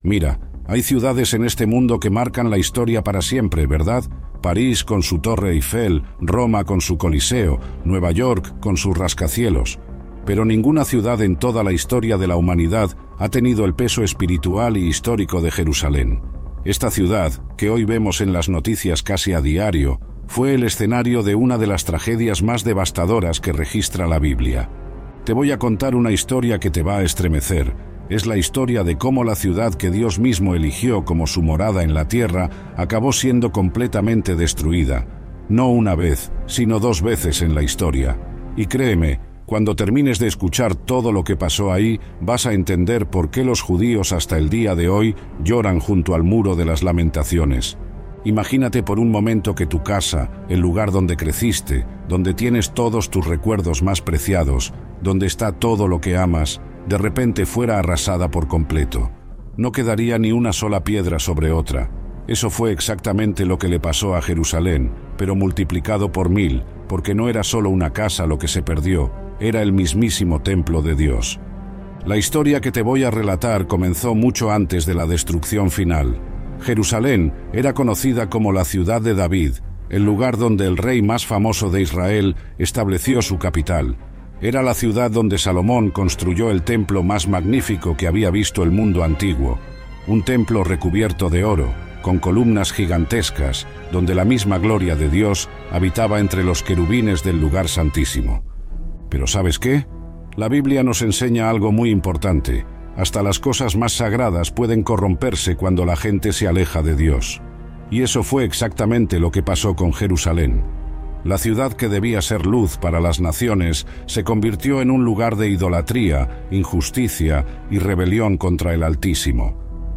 Mira, hay ciudades en este mundo que marcan la historia para siempre, ¿verdad? París con su Torre Eiffel, Roma con su Coliseo, Nueva York con sus rascacielos. Pero ninguna ciudad en toda la historia de la humanidad ha tenido el peso espiritual y histórico de Jerusalén. Esta ciudad, que hoy vemos en las noticias casi a diario, fue el escenario de una de las tragedias más devastadoras que registra la Biblia. Te voy a contar una historia que te va a estremecer. Es la historia de cómo la ciudad que Dios mismo eligió como su morada en la tierra acabó siendo completamente destruida. No una vez, sino 2 veces en la historia. Y créeme, cuando termines de escuchar todo lo que pasó ahí, vas a entender por qué los judíos hasta el día de hoy lloran junto al muro de las lamentaciones. Imagínate por un momento que tu casa, el lugar donde creciste, donde tienes todos tus recuerdos más preciados, donde está todo lo que amas, de repente fuera arrasada por completo. No quedaría ni una sola piedra sobre otra. Eso fue exactamente lo que le pasó a Jerusalén, pero multiplicado por 1000, porque no era solo una casa lo que se perdió, era el mismísimo templo de Dios. La historia que te voy a relatar comenzó mucho antes de la destrucción final. Jerusalén era conocida como la ciudad de David, el lugar donde el rey más famoso de Israel estableció su capital. Era la ciudad donde Salomón construyó el templo más magnífico que había visto el mundo antiguo, un templo recubierto de oro, con columnas gigantescas, donde la misma gloria de Dios habitaba entre los querubines del lugar santísimo. Pero ¿sabes qué? La Biblia nos enseña algo muy importante. Hasta las cosas más sagradas pueden corromperse cuando la gente se aleja de Dios. Y eso fue exactamente lo que pasó con Jerusalén. La ciudad que debía ser luz para las naciones se convirtió en un lugar de idolatría, injusticia y rebelión contra el Altísimo.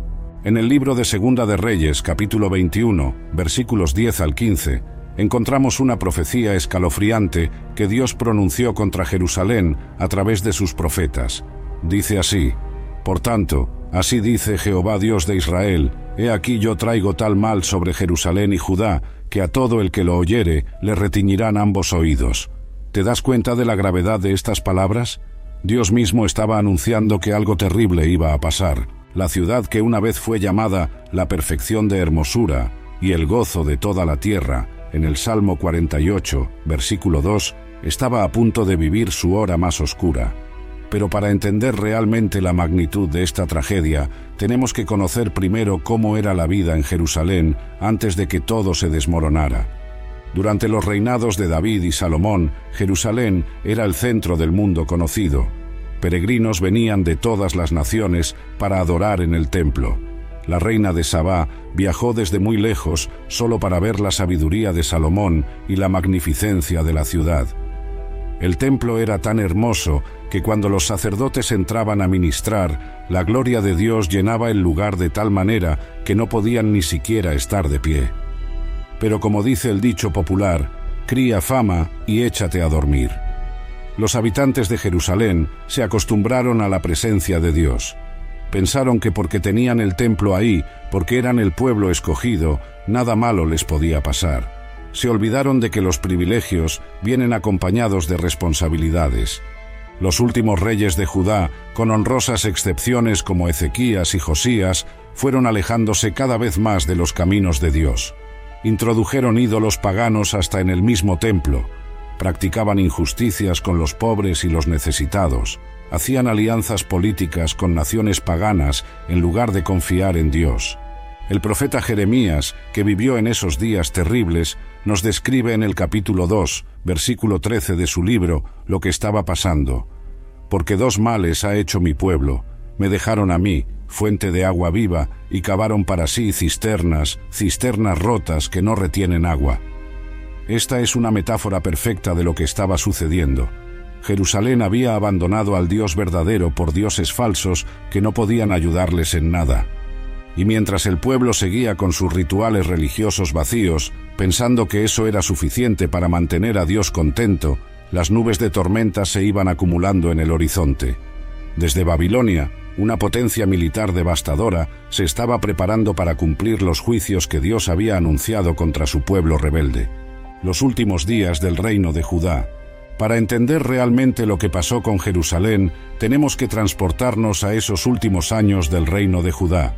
En el libro de Segunda de Reyes, capítulo 21, versículos 10 al 15, encontramos una profecía escalofriante que Dios pronunció contra Jerusalén a través de sus profetas. Dice así: Por tanto, así dice Jehová Dios de Israel, he aquí yo traigo tal mal sobre Jerusalén y Judá, que a todo el que lo oyere le retiñirán ambos oídos. ¿Te das cuenta de la gravedad de estas palabras? Dios mismo estaba anunciando que algo terrible iba a pasar. La ciudad que una vez fue llamada la perfección de hermosura y el gozo de toda la tierra, en el Salmo 48, versículo 2, estaba a punto de vivir su hora más oscura. Pero para entender realmente la magnitud de esta tragedia, tenemos que conocer primero cómo era la vida en Jerusalén antes de que todo se desmoronara. Durante los reinados de David y Salomón, Jerusalén era el centro del mundo conocido. Peregrinos venían de todas las naciones para adorar en el templo. La reina de Sabá viajó desde muy lejos solo para ver la sabiduría de Salomón y la magnificencia de la ciudad. El templo era tan hermoso que cuando los sacerdotes entraban a ministrar, la gloria de Dios llenaba el lugar de tal manera que no podían ni siquiera estar de pie. Pero como dice el dicho popular, cría fama y échate a dormir. Los habitantes de Jerusalén se acostumbraron a la presencia de Dios. Pensaron que porque tenían el templo ahí, porque eran el pueblo escogido, nada malo les podía pasar. Se olvidaron de que los privilegios vienen acompañados de responsabilidades. Los últimos reyes de Judá, con honrosas excepciones como Ezequías y Josías, fueron alejándose cada vez más de los caminos de Dios. Introdujeron ídolos paganos hasta en el mismo templo. Practicaban injusticias con los pobres y los necesitados. Hacían alianzas políticas con naciones paganas en lugar de confiar en Dios. El profeta Jeremías, que vivió en esos días terribles, nos describe en el capítulo 2, versículo 13 de su libro, lo que estaba pasando. Porque 2 males ha hecho mi pueblo. Me dejaron a mí, fuente de agua viva, y cavaron para sí cisternas rotas que no retienen agua. Esta es una metáfora perfecta de lo que estaba sucediendo. Jerusalén había abandonado al Dios verdadero por dioses falsos que no podían ayudarles en nada. Y mientras el pueblo seguía con sus rituales religiosos vacíos, pensando que eso era suficiente para mantener a Dios contento, las nubes de tormenta se iban acumulando en el horizonte. Desde Babilonia, una potencia militar devastadora se estaba preparando para cumplir los juicios que Dios había anunciado contra su pueblo rebelde. Los últimos días del reino de Judá. Para entender realmente lo que pasó con Jerusalén, tenemos que transportarnos a esos últimos años del reino de Judá.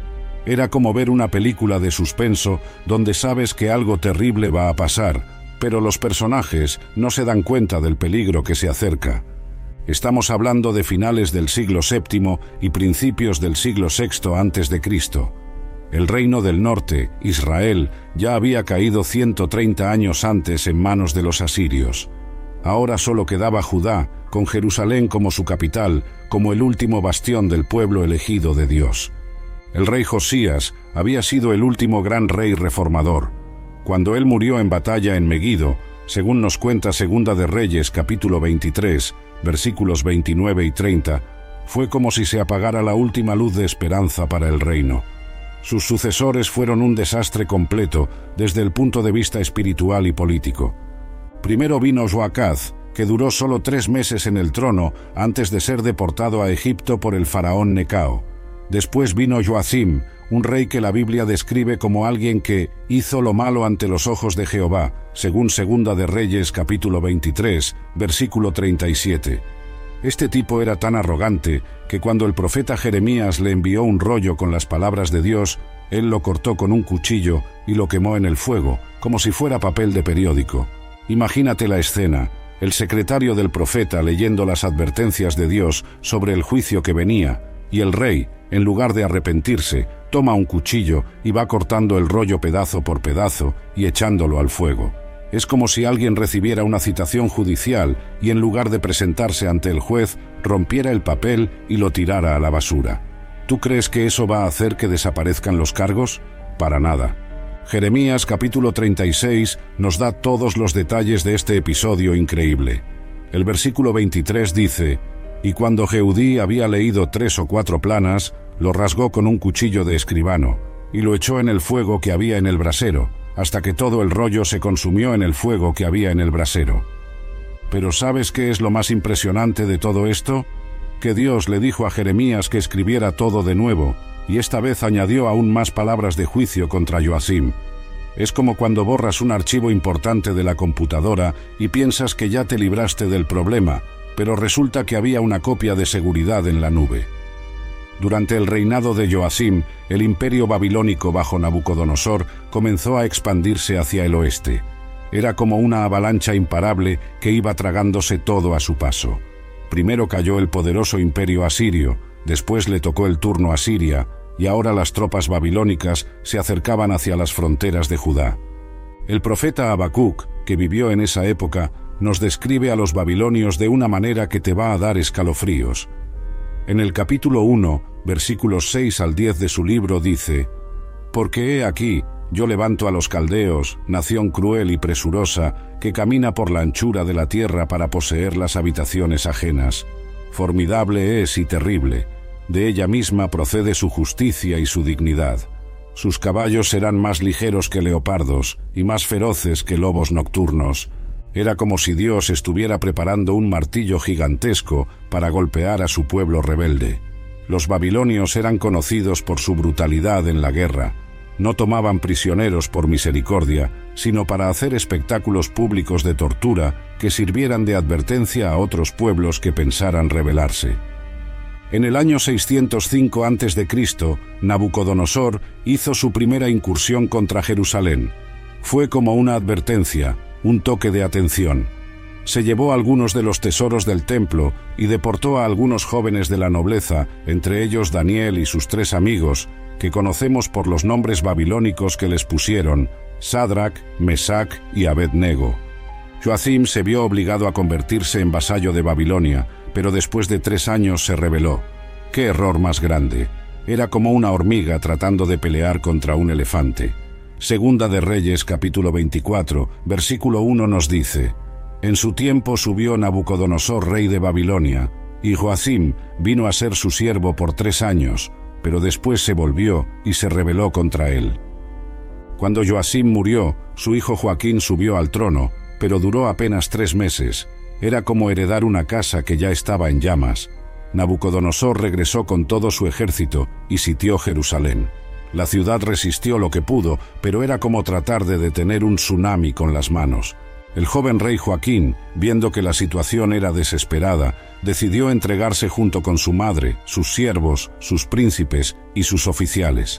Era como ver una película de suspenso donde sabes que algo terrible va a pasar, pero los personajes no se dan cuenta del peligro que se acerca. Estamos hablando de finales del siglo VII y principios del siglo VI a.C. El reino del norte, Israel, ya había caído 130 años antes en manos de los asirios. Ahora solo quedaba Judá, con Jerusalén como su capital, como el último bastión del pueblo elegido de Dios. El rey Josías había sido el último gran rey reformador. Cuando él murió en batalla en Meguido, según nos cuenta Segunda de Reyes, capítulo 23, versículos 29 y 30, fue como si se apagara la última luz de esperanza para el reino. Sus sucesores fueron un desastre completo desde el punto de vista espiritual y político. Primero vino Joacaz, que duró solo 3 meses en el trono antes de ser deportado a Egipto por el faraón Necao. Después vino Joacim, un rey que la Biblia describe como alguien que hizo lo malo ante los ojos de Jehová, según Segunda de Reyes capítulo 23, versículo 37. Este tipo era tan arrogante que cuando el profeta Jeremías le envió un rollo con las palabras de Dios, él lo cortó con un cuchillo y lo quemó en el fuego, como si fuera papel de periódico. Imagínate la escena, el secretario del profeta leyendo las advertencias de Dios sobre el juicio que venía, y el rey, en lugar de arrepentirse, toma un cuchillo y va cortando el rollo pedazo por pedazo y echándolo al fuego. Es como si alguien recibiera una citación judicial y en lugar de presentarse ante el juez, rompiera el papel y lo tirara a la basura. ¿Tú crees que eso va a hacer que desaparezcan los cargos? Para nada. Jeremías capítulo 36 nos da todos los detalles de este episodio increíble. El versículo 23 dice: «Y cuando Jehudí había leído 3 o 4 planas, lo rasgó con un cuchillo de escribano, y lo echó en el fuego que había en el brasero, hasta que todo el rollo se consumió en el fuego que había en el brasero». Pero ¿sabes qué es lo más impresionante de todo esto? Que Dios le dijo a Jeremías que escribiera todo de nuevo, y esta vez añadió aún más palabras de juicio contra Joacim. Es como cuando borras un archivo importante de la computadora y piensas que ya te libraste del problema, pero resulta que había una copia de seguridad en la nube. Durante el reinado de Joacim, el imperio babilónico bajo Nabucodonosor comenzó a expandirse hacia el oeste. Era como una avalancha imparable que iba tragándose todo a su paso. Primero cayó el poderoso imperio asirio, después le tocó el turno a Siria, y ahora las tropas babilónicas se acercaban hacia las fronteras de Judá. El profeta Habacuc, que vivió en esa época, nos describe a los babilonios de una manera que te va a dar escalofríos. En el capítulo 1, versículos 6 al 10 de su libro dice: «Porque he aquí, yo levanto a los caldeos, nación cruel y presurosa, que camina por la anchura de la tierra para poseer las habitaciones ajenas. Formidable es y terrible, de ella misma procede su justicia y su dignidad. Sus caballos serán más ligeros que leopardos y más feroces que lobos nocturnos». Era como si Dios estuviera preparando un martillo gigantesco para golpear a su pueblo rebelde. Los babilonios eran conocidos por su brutalidad en la guerra. No tomaban prisioneros por misericordia, sino para hacer espectáculos públicos de tortura que sirvieran de advertencia a otros pueblos que pensaran rebelarse. En el año 605 a.C., Nabucodonosor hizo su primera incursión contra Jerusalén. Fue como una advertencia, un toque de atención. Se llevó algunos de los tesoros del templo y deportó a algunos jóvenes de la nobleza, entre ellos Daniel y sus 3 amigos, que conocemos por los nombres babilónicos que les pusieron: Sadrac, Mesac y Abed-nego. Joacim se vio obligado a convertirse en vasallo de Babilonia, pero después de 3 años se rebeló. ¡Qué error más grande! Era como una hormiga tratando de pelear contra un elefante. Segunda de Reyes capítulo 24, versículo 1 nos dice: «En su tiempo subió Nabucodonosor, rey de Babilonia, y Joacim vino a ser su siervo por 3 años, pero después se volvió y se rebeló contra él». Cuando Joacim murió, su hijo Joaquín subió al trono, pero duró apenas 3 meses. Era como heredar una casa que ya estaba en llamas. Nabucodonosor regresó con todo su ejército y sitió Jerusalén. La ciudad resistió lo que pudo, pero era como tratar de detener un tsunami con las manos. El joven rey Joaquín, viendo que la situación era desesperada, decidió entregarse junto con su madre, sus siervos, sus príncipes y sus oficiales.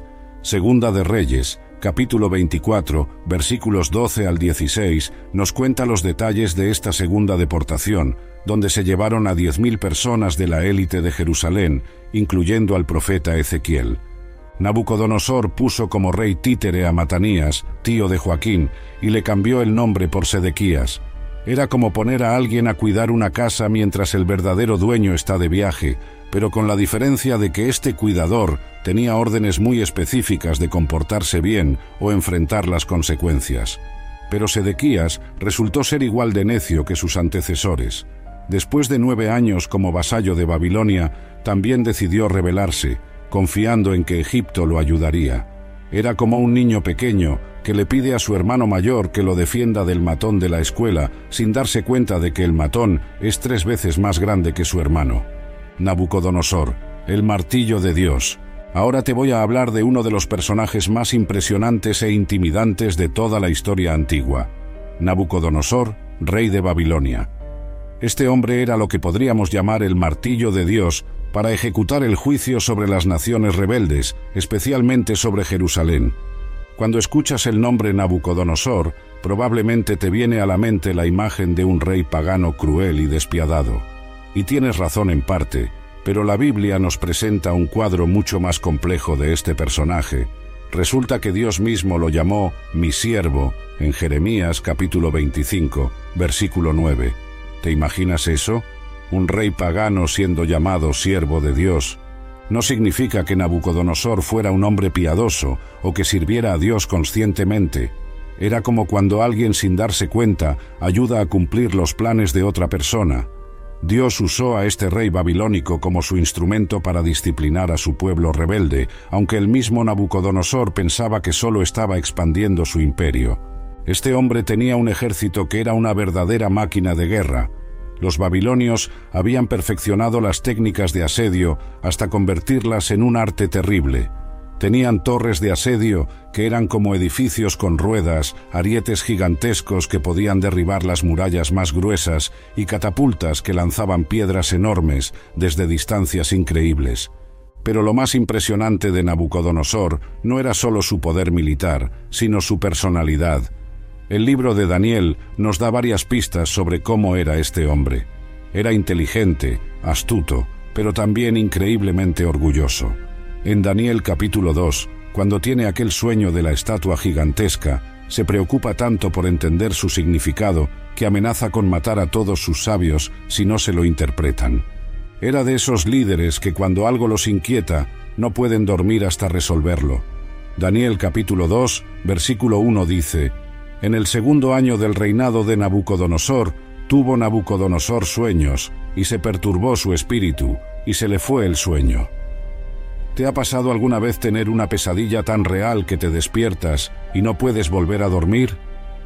Segunda de Reyes, capítulo 24, versículos 12 al 16, nos cuenta los detalles de esta segunda deportación, donde se llevaron a 10.000 personas de la élite de Jerusalén, incluyendo al profeta Ezequiel. Nabucodonosor puso como rey títere a Matanías, tío de Joaquín, y le cambió el nombre por Sedequías. Era como poner a alguien a cuidar una casa mientras el verdadero dueño está de viaje, pero con la diferencia de que este cuidador tenía órdenes muy específicas de comportarse bien o enfrentar las consecuencias. Pero Sedequías resultó ser igual de necio que sus antecesores. Después de 9 años como vasallo de Babilonia, también decidió rebelarse, confiando en que Egipto lo ayudaría. Era como un niño pequeño que le pide a su hermano mayor que lo defienda del matón de la escuela, sin darse cuenta de que el matón es 3 veces más grande que su hermano. Nabucodonosor, el martillo de Dios. Ahora te voy a hablar de uno de los personajes más impresionantes e intimidantes de toda la historia antigua. Nabucodonosor, rey de Babilonia. Este hombre era lo que podríamos llamar el martillo de Dios para ejecutar el juicio sobre las naciones rebeldes, especialmente sobre Jerusalén. Cuando escuchas el nombre Nabucodonosor, probablemente te viene a la mente la imagen de un rey pagano cruel y despiadado. Y tienes razón en parte, pero la Biblia nos presenta un cuadro mucho más complejo de este personaje. Resulta que Dios mismo lo llamó mi siervo en Jeremías capítulo 25, versículo 9. ¿Te imaginas eso? Un rey pagano siendo llamado siervo de Dios. No significa que Nabucodonosor fuera un hombre piadoso o que sirviera a Dios conscientemente. Era como cuando alguien sin darse cuenta ayuda a cumplir los planes de otra persona. Dios usó a este rey babilónico como su instrumento para disciplinar a su pueblo rebelde, aunque el mismo Nabucodonosor pensaba que solo estaba expandiendo su imperio. Este hombre tenía un ejército que era una verdadera máquina de guerra. Los babilonios habían perfeccionado las técnicas de asedio hasta convertirlas en un arte terrible. Tenían torres de asedio que eran como edificios con ruedas, arietes gigantescos que podían derribar las murallas más gruesas y catapultas que lanzaban piedras enormes desde distancias increíbles. Pero lo más impresionante de Nabucodonosor no era solo su poder militar, sino su personalidad. El libro de Daniel nos da varias pistas sobre cómo era este hombre. Era inteligente, astuto, pero también increíblemente orgulloso. En Daniel capítulo 2, cuando tiene aquel sueño de la estatua gigantesca, se preocupa tanto por entender su significado que amenaza con matar a todos sus sabios si no se lo interpretan. Era de esos líderes que cuando algo los inquieta, no pueden dormir hasta resolverlo. Daniel capítulo 2, versículo 1 dice: En el 2.º año del reinado de Nabucodonosor, tuvo Nabucodonosor sueños, y se perturbó su espíritu, y se le fue el sueño. ¿Te ha pasado alguna vez tener una pesadilla tan real que te despiertas y no puedes volver a dormir?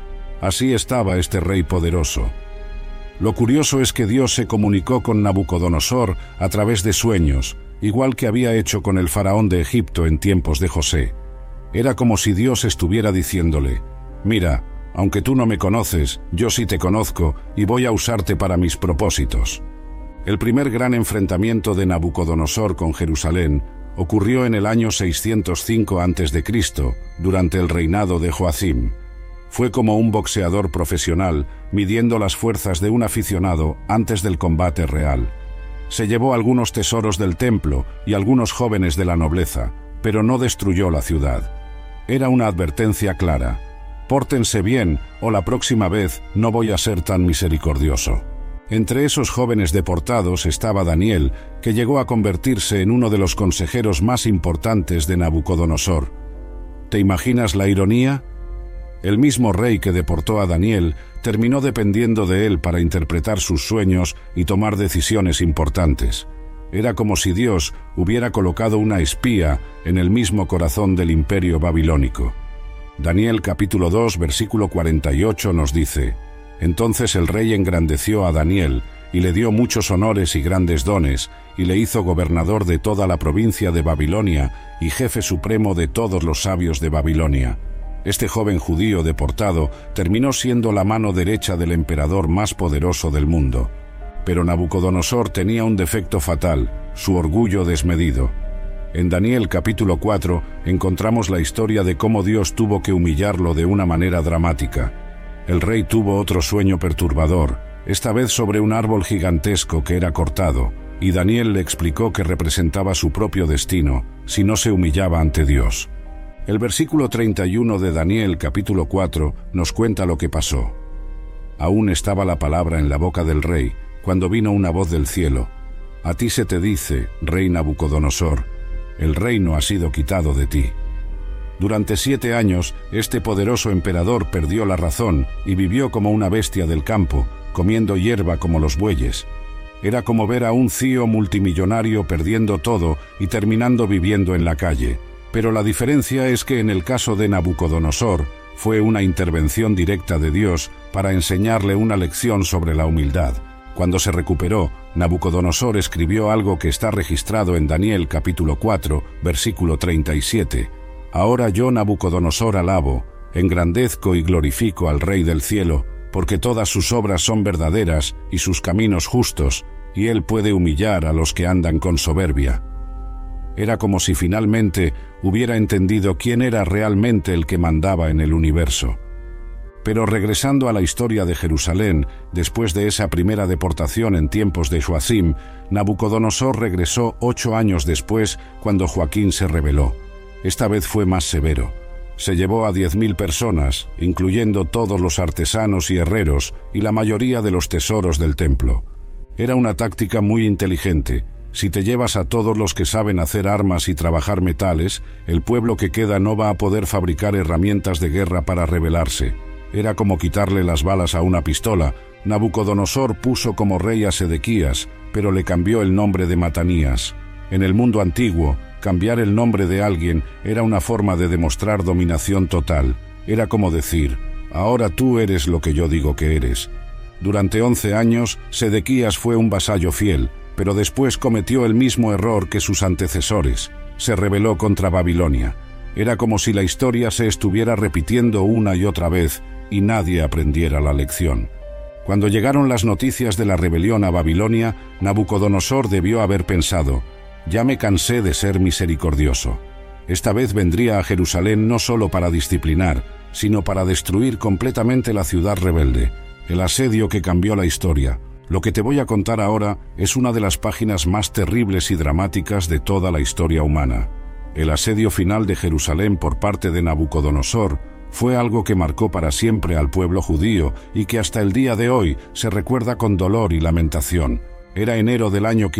Así estaba este rey poderoso. Lo curioso es que Dios se comunicó con Nabucodonosor a través de sueños, igual que había hecho con el faraón de Egipto en tiempos de José. Era como si Dios estuviera diciéndole: mira, aunque tú no me conoces, yo sí te conozco y voy a usarte para mis propósitos. El primer gran enfrentamiento de Nabucodonosor con Jerusalén ocurrió en el año 605 a.C., durante el reinado de Joacim. Fue como un boxeador profesional midiendo las fuerzas de un aficionado antes del combate real. Se llevó algunos tesoros del templo y algunos jóvenes de la nobleza, pero no destruyó la ciudad. Era una advertencia clara: pórtense bien o la próxima vez no voy a ser tan misericordioso. Entre esos jóvenes deportados estaba Daniel, que llegó a convertirse en uno de los consejeros más importantes de Nabucodonosor. ¿Te imaginas la ironía? El mismo rey que deportó a Daniel terminó dependiendo de él para interpretar sus sueños y tomar decisiones importantes. Era como si Dios hubiera colocado una espía en el mismo corazón del imperio babilónico. Daniel capítulo 2, versículo 48 nos dice: Entonces el rey engrandeció a Daniel y le dio muchos honores y grandes dones, y le hizo gobernador de toda la provincia de Babilonia y jefe supremo de todos los sabios de Babilonia. Este joven judío deportado terminó siendo la mano derecha del emperador más poderoso del mundo. Pero Nabucodonosor tenía un defecto fatal: su orgullo desmedido. En Daniel capítulo 4 encontramos la historia de cómo Dios tuvo que humillarlo de una manera dramática. El rey tuvo otro sueño perturbador, esta vez sobre un árbol gigantesco que era cortado, y Daniel le explicó que representaba su propio destino si no se humillaba ante Dios. El versículo 31 de Daniel capítulo 4 nos cuenta lo que pasó. Aún estaba la palabra en la boca del rey, cuando vino una voz del cielo: «A ti se te dice, rey Nabucodonosor, el reino ha sido quitado de ti». Durante 7 años, este poderoso emperador perdió la razón y vivió como una bestia del campo, comiendo hierba como los bueyes. Era como ver a un CEO multimillonario perdiendo todo y terminando viviendo en la calle. Pero la diferencia es que en el caso de Nabucodonosor, fue una intervención directa de Dios para enseñarle una lección sobre la humildad. Cuando se recuperó, Nabucodonosor escribió algo que está registrado en Daniel capítulo 4, versículo 37. «Ahora yo, Nabucodonosor, alabo, engrandezco y glorifico al Rey del cielo, porque todas sus obras son verdaderas y sus caminos justos, y él puede humillar a los que andan con soberbia». Era como si finalmente hubiera entendido quién era realmente el que mandaba en el universo. Pero regresando a la historia de Jerusalén, después de esa primera deportación en tiempos de Joacim, Nabucodonosor regresó 8 años después, cuando Joaquín se rebeló. Esta vez fue más severo. Se llevó a 10.000 personas, incluyendo todos los artesanos y herreros y la mayoría de los tesoros del templo. Era una táctica muy inteligente. Si te llevas a todos los que saben hacer armas y trabajar metales, el pueblo que queda no va a poder fabricar herramientas de guerra para rebelarse. Era como quitarle las balas a una pistola. Nabucodonosor puso como rey a Sedequías, pero le cambió el nombre de Matanías. En el mundo antiguo, cambiar el nombre de alguien era una forma de demostrar dominación total. Era como decir: «Ahora tú eres lo que yo digo que eres». Durante 11 años, Sedequías fue un vasallo fiel, pero después cometió el mismo error que sus antecesores. Se rebeló contra Babilonia. Era como si la historia se estuviera repitiendo una y otra vez y nadie aprendiera la lección. Cuando llegaron las noticias de la rebelión a Babilonia, Nabucodonosor debió haber pensado: «Ya me cansé de ser misericordioso». Esta vez vendría a Jerusalén no solo para disciplinar, sino para destruir completamente la ciudad rebelde. El asedio que cambió la historia. Lo que te voy a contar ahora es una de las páginas más terribles y dramáticas de toda la historia humana. El asedio final de Jerusalén por parte de Nabucodonosor fue algo que marcó para siempre al pueblo judío y que hasta el día de hoy se recuerda con dolor y lamentación. Era enero del año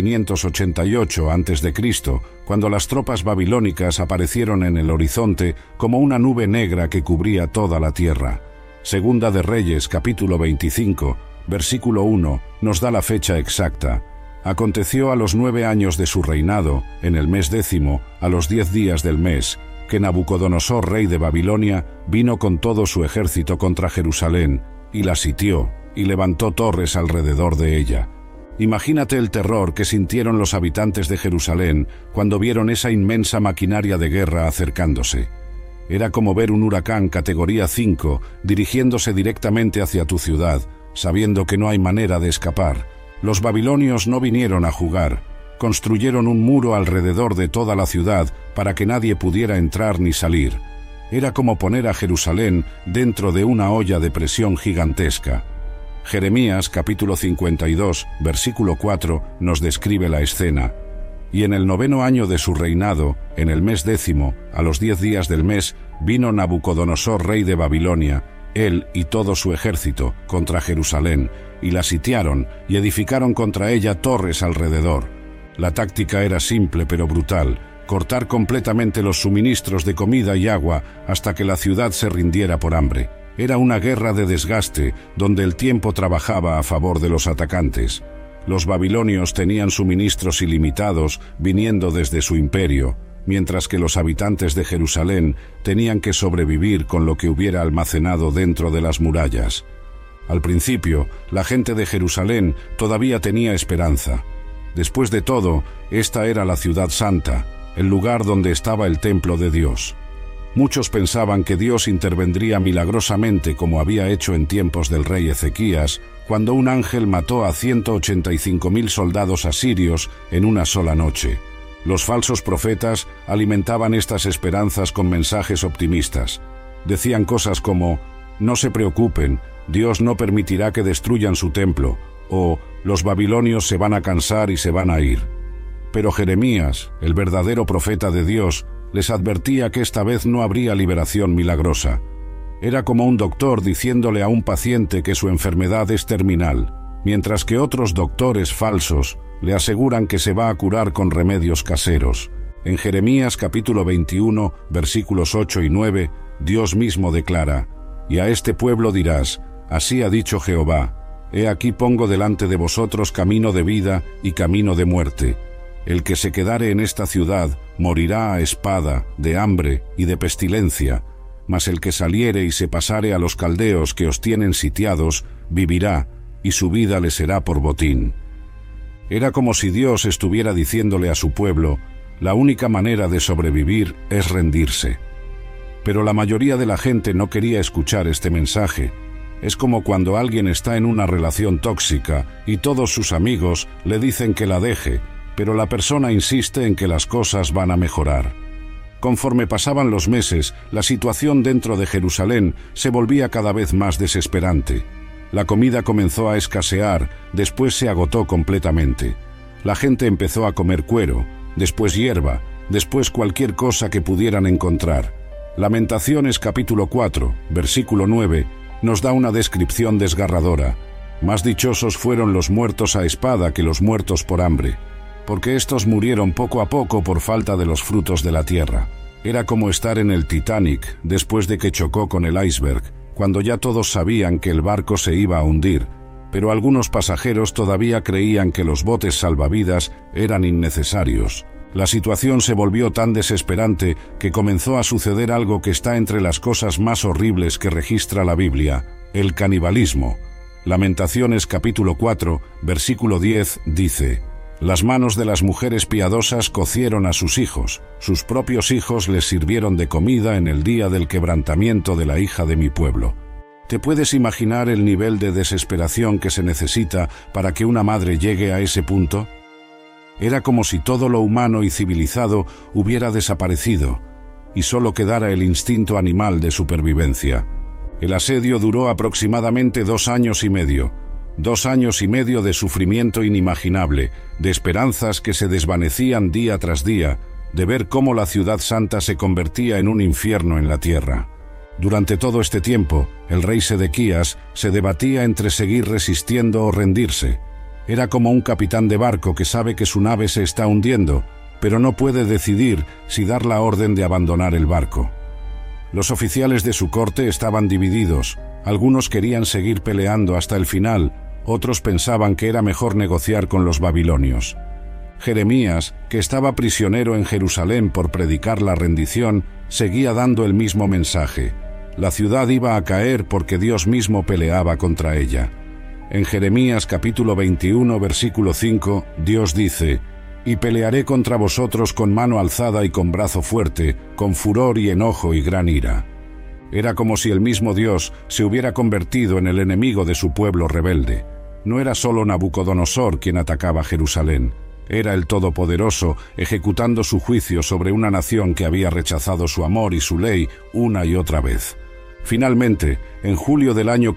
588 a.C., cuando las tropas babilónicas aparecieron en el horizonte como una nube negra que cubría toda la tierra. Segunda de Reyes, capítulo 25, versículo 1, nos da la fecha exacta. Aconteció a los 9 años de su reinado, en el mes 10, a los 10 días del mes, que Nabucodonosor, rey de Babilonia, vino con todo su ejército contra Jerusalén, y la sitió, y levantó torres alrededor de ella. Imagínate el terror que sintieron los habitantes de Jerusalén cuando vieron esa inmensa maquinaria de guerra acercándose. Era como ver un huracán categoría 5 dirigiéndose directamente hacia tu ciudad, sabiendo que no hay manera de escapar. Los babilonios no vinieron a jugar. Construyeron un muro alrededor de toda la ciudad para que nadie pudiera entrar ni salir. Era como poner a Jerusalén dentro de una olla de presión gigantesca. Jeremías, capítulo 52, versículo 4, nos describe la escena. Y en el 9º año de su reinado, en el mes 10, a los 10 días del mes, vino Nabucodonosor, rey de Babilonia, él y todo su ejército, contra Jerusalén, y la sitiaron y edificaron contra ella torres alrededor. La táctica era simple pero brutal: cortar completamente los suministros de comida y agua hasta que la ciudad se rindiera por hambre. Era una guerra de desgaste, donde el tiempo trabajaba a favor de los atacantes. Los babilonios tenían suministros ilimitados viniendo desde su imperio, mientras que los habitantes de Jerusalén tenían que sobrevivir con lo que hubiera almacenado dentro de las murallas. Al principio, la gente de Jerusalén todavía tenía esperanza. Después de todo, esta era la ciudad santa, el lugar donde estaba el templo de Dios. Muchos pensaban que Dios intervendría milagrosamente como había hecho en tiempos del rey Ezequías, cuando un ángel mató a 185.000 soldados asirios en una sola noche. Los falsos profetas alimentaban estas esperanzas con mensajes optimistas. Decían cosas como: no se preocupen, Dios no permitirá que destruyan su templo, o los babilonios se van a cansar y se van a ir. Pero Jeremías, el verdadero profeta de Dios, les advertía que esta vez no habría liberación milagrosa. Era como un doctor diciéndole a un paciente que su enfermedad es terminal, mientras que otros doctores falsos le aseguran que se va a curar con remedios caseros. En Jeremías capítulo 21, versículos 8 y 9, Dios mismo declara: «Y a este pueblo dirás: así ha dicho Jehová, he aquí pongo delante de vosotros camino de vida y camino de muerte. El que se quedare en esta ciudad morirá a espada, de hambre y de pestilencia, mas el que saliere y se pasare a los caldeos que os tienen sitiados, vivirá, y su vida le será por botín». Era como si Dios estuviera diciéndole a su pueblo: la única manera de sobrevivir es rendirse. Pero la mayoría de la gente no quería escuchar este mensaje. Es como cuando alguien está en una relación tóxica y todos sus amigos le dicen que la deje, pero la persona insiste en que las cosas van a mejorar. Conforme pasaban los meses, la situación dentro de Jerusalén se volvía cada vez más desesperante. La comida comenzó a escasear, después se agotó completamente. La gente empezó a comer cuero, después hierba, después cualquier cosa que pudieran encontrar. Lamentaciones capítulo 4, versículo 9, nos da una descripción desgarradora. Más dichosos fueron los muertos a espada que los muertos por hambre, porque estos murieron poco a poco por falta de los frutos de la tierra. Era como estar en el Titanic después de que chocó con el iceberg, cuando ya todos sabían que el barco se iba a hundir, pero algunos pasajeros todavía creían que los botes salvavidas eran innecesarios. La situación se volvió tan desesperante que comenzó a suceder algo que está entre las cosas más horribles que registra la Biblia: el canibalismo. Lamentaciones capítulo 4, versículo 10 dice: «Las manos de las mujeres piadosas cocieron a sus hijos propios hijos les sirvieron de comida en el día del quebrantamiento de la hija de mi pueblo». ¿Te puedes imaginar el nivel de desesperación que se necesita para que una madre llegue a ese punto? Era como si todo lo humano y civilizado hubiera desaparecido y solo quedara el instinto animal de supervivencia. El asedio duró aproximadamente 2 años y medio. 2 años y medio de sufrimiento inimaginable, de esperanzas que se desvanecían día tras día, de ver cómo la ciudad santa se convertía en un infierno en la tierra. Durante todo este tiempo, el rey Sedequías se debatía entre seguir resistiendo o rendirse. Era como un capitán de barco que sabe que su nave se está hundiendo, pero no puede decidir si dar la orden de abandonar el barco. Los oficiales de su corte estaban divididos. Algunos querían seguir peleando hasta el final, otros pensaban que era mejor negociar con los babilonios. Jeremías, que estaba prisionero en Jerusalén por predicar la rendición, seguía dando el mismo mensaje. La ciudad iba a caer porque Dios mismo peleaba contra ella. En Jeremías capítulo 21, versículo 5, Dios dice: «Y pelearé contra vosotros con mano alzada y con brazo fuerte, con furor y enojo y gran ira». Era como si el mismo Dios se hubiera convertido en el enemigo de su pueblo rebelde. No era solo Nabucodonosor quien atacaba Jerusalén. Era el Todopoderoso ejecutando su juicio sobre una nación que había rechazado su amor y su ley una y otra vez. Finalmente, en julio del año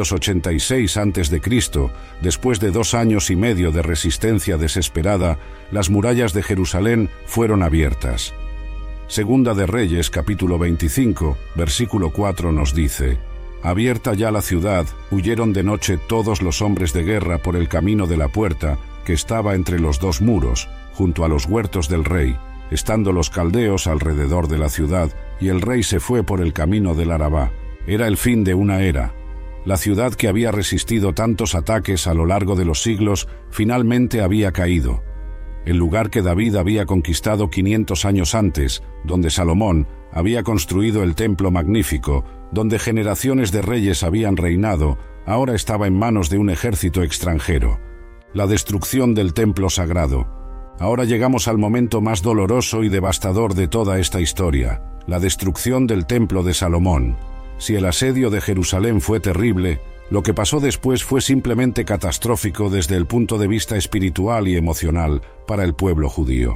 586 a.C., después de 2 años y medio de resistencia desesperada, las murallas de Jerusalén fueron abiertas. Segunda de Reyes, capítulo 25, versículo 4 nos dice: «Abierta ya la ciudad, huyeron de noche todos los hombres de guerra por el camino de la puerta, que estaba entre los 2 muros, junto a los huertos del rey, estando los caldeos alrededor de la ciudad, y el rey se fue por el camino del Arabá». Era el fin de una era. La ciudad que había resistido tantos ataques a lo largo de los siglos, finalmente había caído. El lugar que David había conquistado 500 años antes, donde Salomón había construido el templo magnífico, donde generaciones de reyes habían reinado, ahora estaba en manos de un ejército extranjero. La destrucción del templo sagrado. Ahora llegamos al momento más doloroso y devastador de toda esta historia, la destrucción del templo de Salomón. Si el asedio de Jerusalén fue terrible, lo que pasó después fue simplemente catastrófico desde el punto de vista espiritual y emocional para el pueblo judío.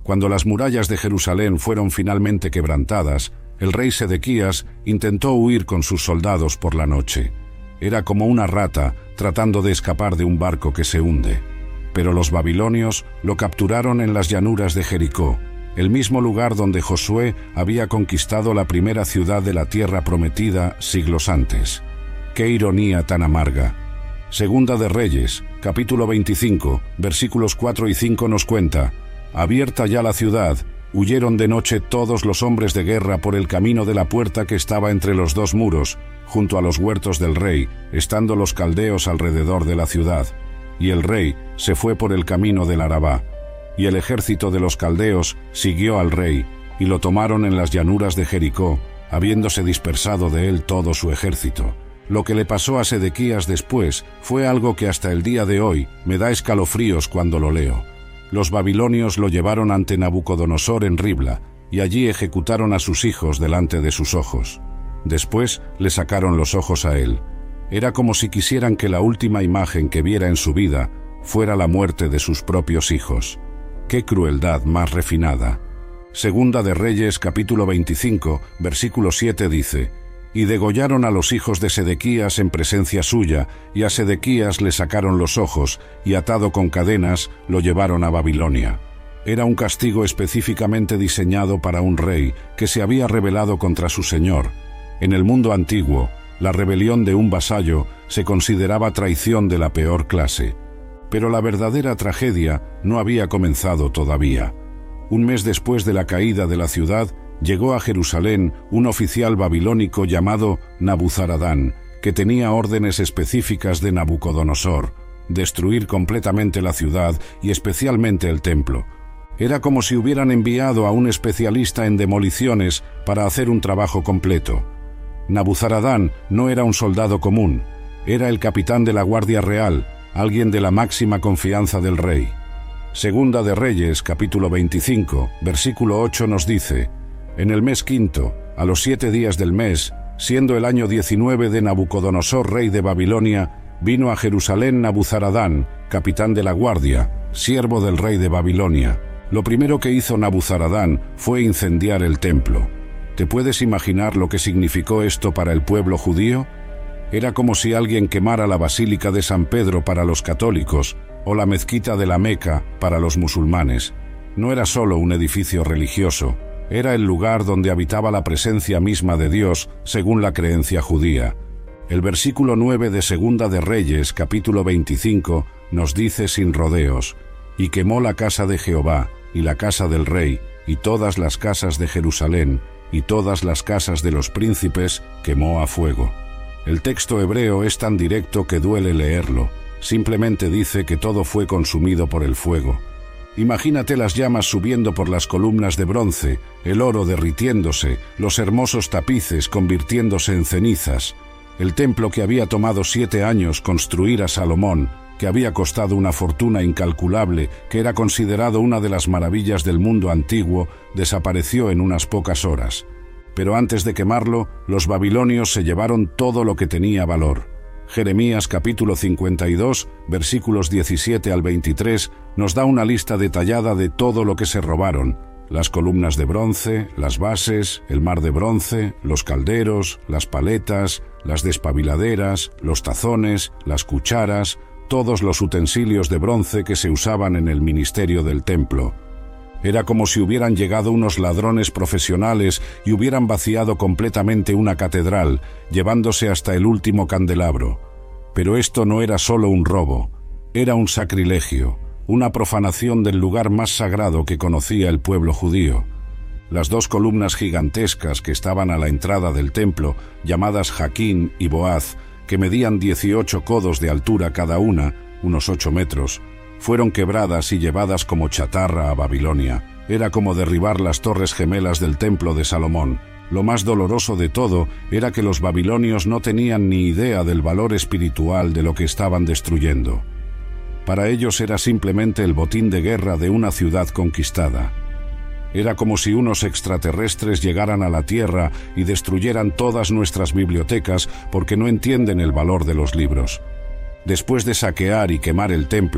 Cuando las murallas de Jerusalén fueron finalmente quebrantadas, el rey Sedequías intentó huir con sus soldados por la noche. Era como una rata tratando de escapar de un barco que se hunde. Pero los babilonios lo capturaron en las llanuras de Jericó, el mismo lugar donde Josué había conquistado la primera ciudad de la tierra prometida siglos antes. ¡Qué ironía tan amarga! Segunda de Reyes, capítulo 25, versículos 4 y 5 nos cuenta: abierta ya la ciudad, huyeron de noche todos los hombres de guerra por el camino de la puerta que estaba entre los dos muros, junto a los huertos del rey, estando los caldeos alrededor de la ciudad. Y el rey se fue por el camino del Arabá. Y el ejército de los caldeos siguió al rey, y lo tomaron en las llanuras de Jericó, habiéndose dispersado de él todo su ejército. Lo que le pasó a Sedequías después fue algo que hasta el día de hoy me da escalofríos cuando lo leo. Los babilonios lo llevaron ante Nabucodonosor en Ribla, y allí ejecutaron a sus hijos delante de sus ojos. Después le sacaron los ojos a él. Era como si quisieran que la última imagen que viera en su vida fuera la muerte de sus propios hijos. ¡Qué crueldad más refinada! Segunda de Reyes, capítulo 25, versículo 7 dice: y degollaron a los hijos de Sedequías en presencia suya, y a Sedequías le sacaron los ojos, y atado con cadenas, lo llevaron a Babilonia. Era un castigo específicamente diseñado para un rey que se había rebelado contra su señor. En el mundo antiguo, la rebelión de un vasallo se consideraba traición de la peor clase. Pero la verdadera tragedia no había comenzado todavía. Un mes después de la caída de la ciudad, llegó a Jerusalén un oficial babilónico llamado Nabuzaradán, que tenía órdenes específicas de Nabucodonosor: destruir completamente la ciudad y especialmente el templo. Era como si hubieran enviado a un especialista en demoliciones para hacer un trabajo completo. Nabuzaradán no era un soldado común, era el capitán de la Guardia Real, alguien de la máxima confianza del rey. Segunda de Reyes, capítulo 25, versículo 8 nos dice: en el mes quinto, a los 7 días del mes, siendo el año 19 de Nabucodonosor, rey de Babilonia, vino a Jerusalén Nabuzaradán, capitán de la guardia, siervo del rey de Babilonia. Lo primero que hizo Nabuzaradán fue incendiar el templo. ¿Te puedes imaginar lo que significó esto para el pueblo judío? Era como si alguien quemara la Basílica de San Pedro para los católicos o la mezquita de la Meca para los musulmanes. No era solo un edificio religioso, era el lugar donde habitaba la presencia misma de Dios, según la creencia judía. El versículo 9 de Segunda de Reyes, capítulo 25, nos dice sin rodeos: y quemó la casa de Jehová, y la casa del rey, y todas las casas de Jerusalén, y todas las casas de los príncipes quemó a fuego. El texto hebreo es tan directo que duele leerlo. Simplemente dice que todo fue consumido por el fuego. Imagínate las llamas subiendo por las columnas de bronce, el oro derritiéndose, los hermosos tapices convirtiéndose en cenizas. El templo que había tomado 7 años construir a Salomón, que había costado una fortuna incalculable, que era considerado una de las maravillas del mundo antiguo, desapareció en unas pocas horas. Pero antes de quemarlo, los babilonios se llevaron todo lo que tenía valor. Jeremías capítulo 52, versículos 17 al 23, nos da una lista detallada de todo lo que se robaron: las columnas de bronce, las bases, el mar de bronce, los calderos, las paletas, las despabiladeras, los tazones, las cucharas, todos los utensilios de bronce que se usaban en el ministerio del templo. Era como si hubieran llegado unos ladrones profesionales y hubieran vaciado completamente una catedral, llevándose hasta el último candelabro. Pero esto no era solo un robo, era un sacrilegio, una profanación del lugar más sagrado que conocía el pueblo judío. Las 2 columnas gigantescas que estaban a la entrada del templo, llamadas Jaquín y Boaz, que medían 18 codos de altura cada una, unos 8 metros, fueron quebradas y llevadas como chatarra a Babilonia. Era como derribar las torres gemelas del templo de Salomón. Lo más doloroso de todo era que los babilonios no tenían ni idea del valor espiritual de lo que estaban destruyendo. Para ellos era simplemente el botín de guerra de una ciudad conquistada. Era como si unos extraterrestres llegaran a la Tierra y destruyeran todas nuestras bibliotecas porque no entienden el valor de los libros. Después de saquear y quemar el templo,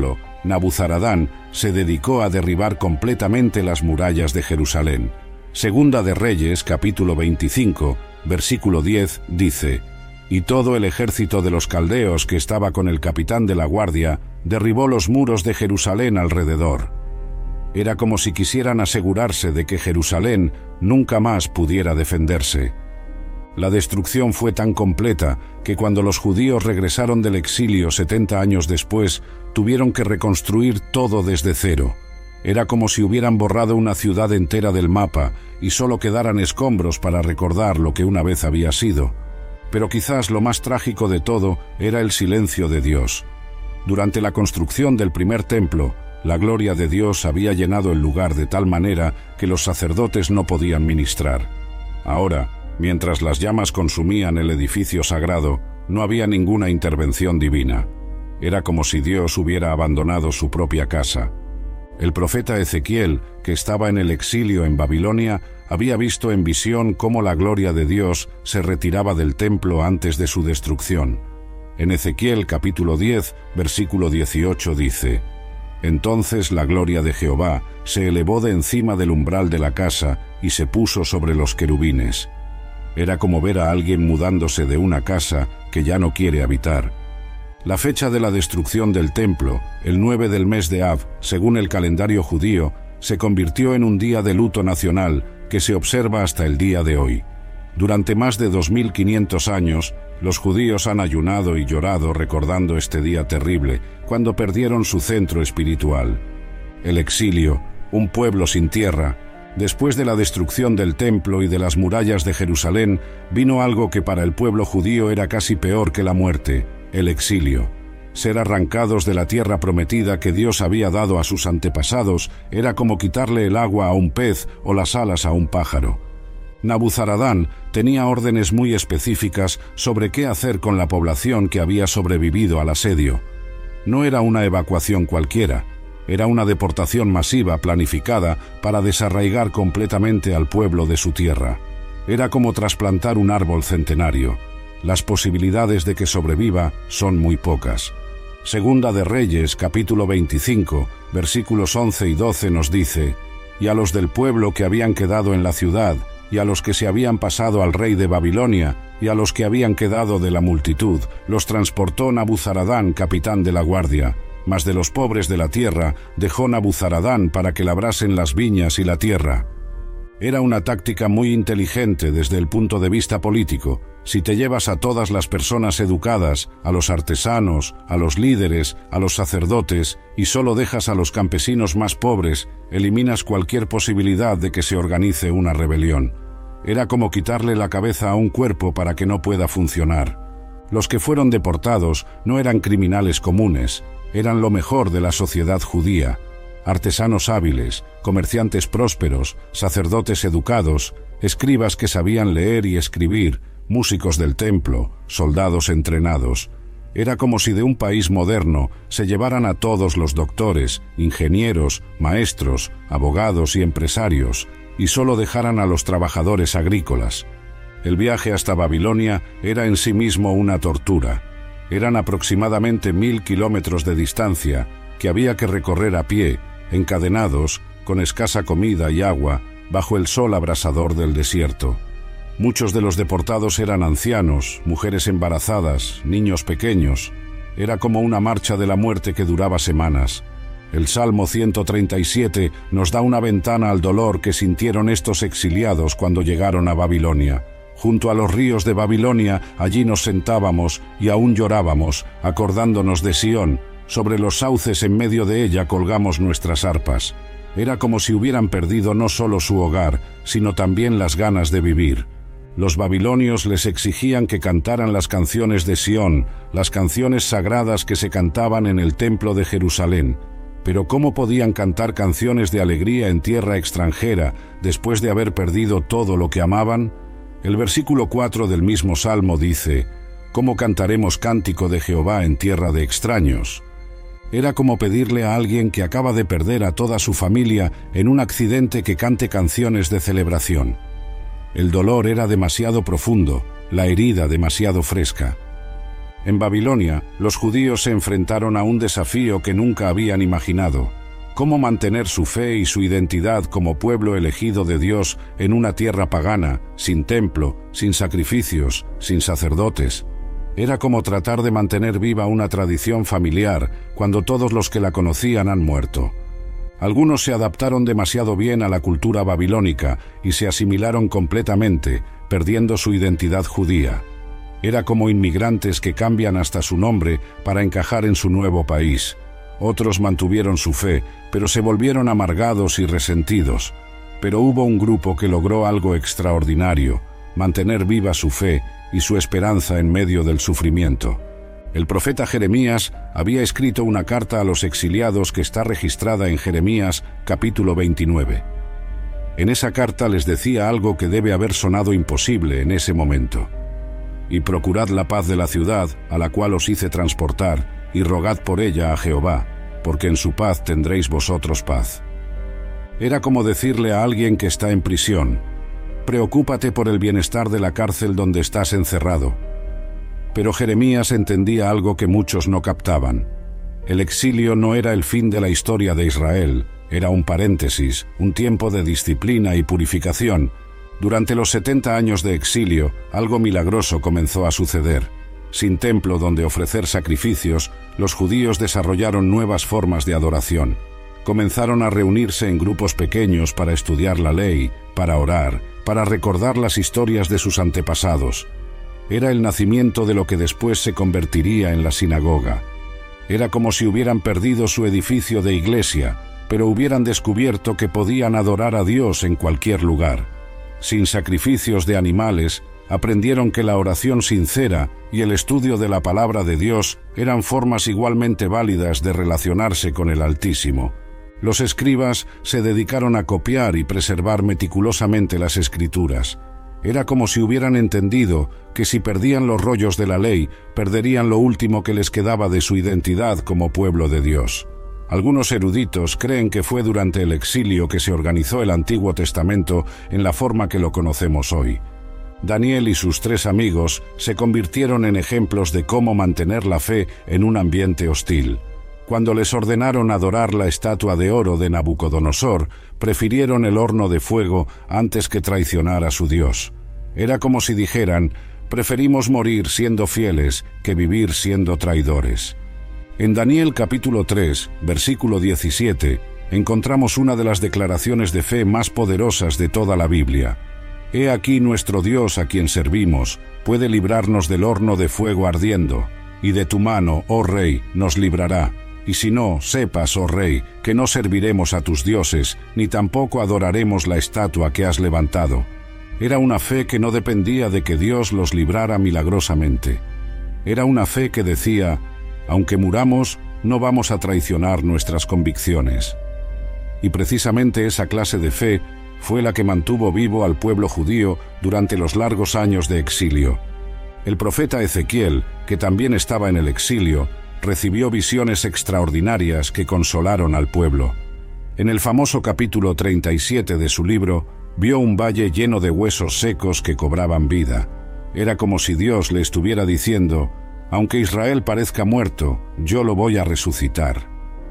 Nabuzaradán se dedicó a derribar completamente las murallas de Jerusalén. Segunda de Reyes, capítulo 25, versículo 10, dice: «Y todo el ejército de los caldeos que estaba con el capitán de la guardia derribó los muros de Jerusalén alrededor». Era como si quisieran asegurarse de que Jerusalén nunca más pudiera defenderse. La destrucción fue tan completa que cuando los judíos regresaron del exilio 70 años después, tuvieron que reconstruir todo desde cero. Era como si hubieran borrado una ciudad entera del mapa y solo quedaran escombros para recordar lo que una vez había sido. Pero quizás lo más trágico de todo era el silencio de Dios. Durante la construcción del primer templo, la gloria de Dios había llenado el lugar de tal manera que los sacerdotes no podían ministrar. Ahora, mientras las llamas consumían el edificio sagrado, no había ninguna intervención divina. Era como si Dios hubiera abandonado su propia casa. El profeta Ezequiel, que estaba en el exilio en Babilonia, había visto en visión cómo la gloria de Dios se retiraba del templo antes de su destrucción. En Ezequiel capítulo 10, versículo 18 dice: «Entonces la gloria de Jehová se elevó de encima del umbral de la casa y se puso sobre los querubines». Era como ver a alguien mudándose de una casa que ya no quiere habitar. La fecha de la destrucción del templo, el 9 del mes de Av, según el calendario judío, se convirtió en un día de luto nacional que se observa hasta el día de hoy. Durante más de 2500 años, los judíos han ayunado y llorado recordando este día terrible, cuando perdieron su centro espiritual. El exilio, un pueblo sin tierra. Después de la destrucción del templo y de las murallas de Jerusalén, vino algo que para el pueblo judío era casi peor que la muerte: el exilio. Ser arrancados de la tierra prometida que Dios había dado a sus antepasados era como quitarle el agua a un pez o las alas a un pájaro. Nabuzaradán tenía órdenes muy específicas sobre qué hacer con la población que había sobrevivido al asedio. No era una evacuación cualquiera. Era una deportación masiva planificada para desarraigar completamente al pueblo de su tierra. Era como trasplantar un árbol centenario. Las posibilidades de que sobreviva son muy pocas. Segunda de Reyes, capítulo 25, versículos 11 y 12 nos dice: «Y a los del pueblo que habían quedado en la ciudad, y a los que se habían pasado al rey de Babilonia, y a los que habían quedado de la multitud, los transportó Nabuzaradán, capitán de la guardia. Mas de los pobres de la tierra dejó Nabuzaradán para que labrasen las viñas y la tierra». Era una táctica muy inteligente desde el punto de vista político. Si te llevas a todas las personas educadas, a los artesanos, a los líderes, a los sacerdotes, y solo dejas a los campesinos más pobres, eliminas cualquier posibilidad de que se organice una rebelión. Era como quitarle la cabeza a un cuerpo para que no pueda funcionar. Los que fueron deportados no eran criminales comunes, eran lo mejor de la sociedad judía: artesanos hábiles, comerciantes prósperos, sacerdotes educados, escribas que sabían leer y escribir, músicos del templo, soldados entrenados. Era como si de un país moderno se llevaran a todos los doctores, ingenieros, maestros, abogados y empresarios, y solo dejaran a los trabajadores agrícolas. El viaje hasta Babilonia era en sí mismo una tortura. Eran aproximadamente 1000 kilómetros de distancia que había que recorrer a pie, encadenados, con escasa comida y agua, bajo el sol abrasador del desierto. Muchos de los deportados eran ancianos, mujeres embarazadas, niños pequeños. Era como una marcha de la muerte que duraba semanas. El Salmo 137 nos da una ventana al dolor que sintieron estos exiliados cuando llegaron a Babilonia. Junto a los ríos de Babilonia, allí nos sentábamos y aún llorábamos, acordándonos de Sión. Sobre los sauces en medio de ella colgamos nuestras arpas. Era como si hubieran perdido no solo su hogar, sino también las ganas de vivir. Los babilonios les exigían que cantaran las canciones de Sión, las canciones sagradas que se cantaban en el templo de Jerusalén. Pero ¿cómo podían cantar canciones de alegría en tierra extranjera después de haber perdido todo lo que amaban? El versículo 4 del mismo Salmo dice: «¿Cómo cantaremos cántico de Jehová en tierra de extraños?». Era como pedirle a alguien que acaba de perder a toda su familia en un accidente que cante canciones de celebración. El dolor era demasiado profundo, la herida demasiado fresca. En Babilonia, los judíos se enfrentaron a un desafío que nunca habían imaginado: cómo mantener su fe y su identidad como pueblo elegido de Dios en una tierra pagana, sin templo, sin sacrificios, sin sacerdotes. Era como tratar de mantener viva una tradición familiar cuando todos los que la conocían han muerto. Algunos se adaptaron demasiado bien a la cultura babilónica y se asimilaron completamente, perdiendo su identidad judía. Era como inmigrantes que cambian hasta su nombre para encajar en su nuevo país. Otros mantuvieron su fe, pero se volvieron amargados y resentidos. Pero hubo un grupo que logró algo extraordinario: mantener viva su fe y su esperanza en medio del sufrimiento. El profeta Jeremías había escrito una carta a los exiliados que está registrada en Jeremías capítulo 29. En esa carta les decía algo que debe haber sonado imposible en ese momento: «Y procurad la paz de la ciudad, a la cual os hice transportar, y rogad por ella a Jehová, porque en su paz tendréis vosotros paz». Era como decirle a alguien que está en prisión: «Preocúpate por el bienestar de la cárcel donde estás encerrado». Pero Jeremías entendía algo que muchos no captaban. El exilio no era el fin de la historia de Israel, era un paréntesis, un tiempo de disciplina y purificación. Durante los 70 años de exilio, algo milagroso comenzó a suceder. Sin templo donde ofrecer sacrificios, los judíos desarrollaron nuevas formas de adoración. Comenzaron a reunirse en grupos pequeños para estudiar la ley, para orar, para recordar las historias de sus antepasados. Era el nacimiento de lo que después se convertiría en la sinagoga. Era como si hubieran perdido su edificio de iglesia, pero hubieran descubierto que podían adorar a Dios en cualquier lugar. Sin sacrificios de animales, aprendieron que la oración sincera y el estudio de la palabra de Dios eran formas igualmente válidas de relacionarse con el Altísimo. Los escribas se dedicaron a copiar y preservar meticulosamente las Escrituras. Era como si hubieran entendido que si perdían los rollos de la ley, perderían lo último que les quedaba de su identidad como pueblo de Dios. Algunos eruditos creen que fue durante el exilio que se organizó el Antiguo Testamento en la forma que lo conocemos hoy. Daniel y sus 3 amigos se convirtieron en ejemplos de cómo mantener la fe en un ambiente hostil. Cuando les ordenaron adorar la estatua de oro de Nabucodonosor, prefirieron el horno de fuego antes que traicionar a su Dios. Era como si dijeran: preferimos morir siendo fieles que vivir siendo traidores. En Daniel capítulo 3, versículo 17, encontramos una de las declaraciones de fe más poderosas de toda la Biblia. «He aquí nuestro Dios a quien servimos, puede librarnos del horno de fuego ardiendo, y de tu mano, oh Rey, nos librará. Y si no, sepas, oh Rey, que no serviremos a tus dioses, ni tampoco adoraremos la estatua que has levantado». Era una fe que no dependía de que Dios los librara milagrosamente. Era una fe que decía: aunque muramos, no vamos a traicionar nuestras convicciones. Y precisamente esa clase de fe fue la que mantuvo vivo al pueblo judío durante los largos años de exilio. El profeta Ezequiel, que también estaba en el exilio, recibió visiones extraordinarias que consolaron al pueblo. En el famoso capítulo 37 de su libro, vio un valle lleno de huesos secos que cobraban vida. Era como si Dios le estuviera diciendo: aunque Israel parezca muerto, yo lo voy a resucitar.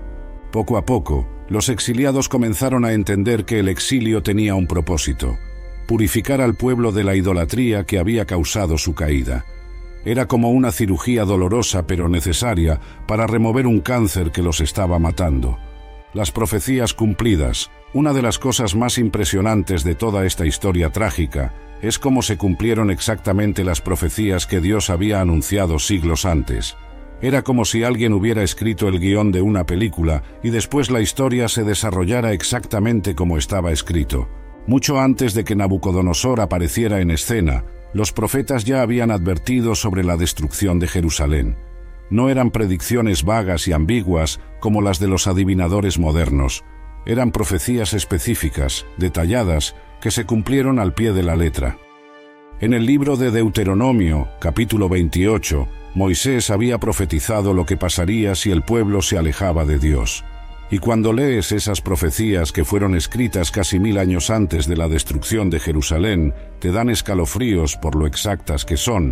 Poco a poco, los exiliados comenzaron a entender que el exilio tenía un propósito: purificar al pueblo de la idolatría que había causado su caída. Era como una cirugía dolorosa pero necesaria para remover un cáncer que los estaba matando. Las profecías cumplidas. Una de las cosas más impresionantes de toda esta historia trágica es cómo se cumplieron exactamente las profecías que Dios había anunciado siglos antes. Era como si alguien hubiera escrito el guión de una película y después la historia se desarrollara exactamente como estaba escrito. Mucho antes de que Nabucodonosor apareciera en escena, los profetas ya habían advertido sobre la destrucción de Jerusalén. No eran predicciones vagas y ambiguas como las de los adivinadores modernos. Eran profecías específicas, detalladas, que se cumplieron al pie de la letra. En el libro de Deuteronomio, capítulo 28, Moisés había profetizado lo que pasaría si el pueblo se alejaba de Dios. Y cuando lees esas profecías que fueron escritas casi 1000 años antes de la destrucción de Jerusalén, te dan escalofríos por lo exactas que son.